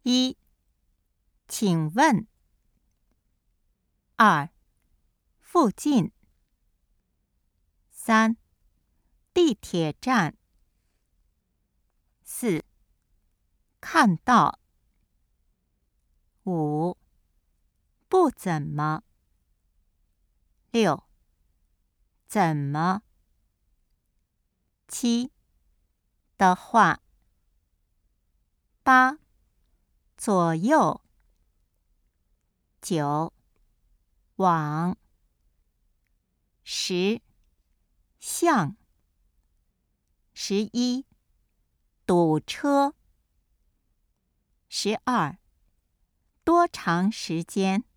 1. 请问。2. 附近。3. 地铁站。4. 看到。5. 不怎么。6. 怎么。7. 的话。8. 左右。9. 往。10. 像。11. 堵车。12. 多长时间。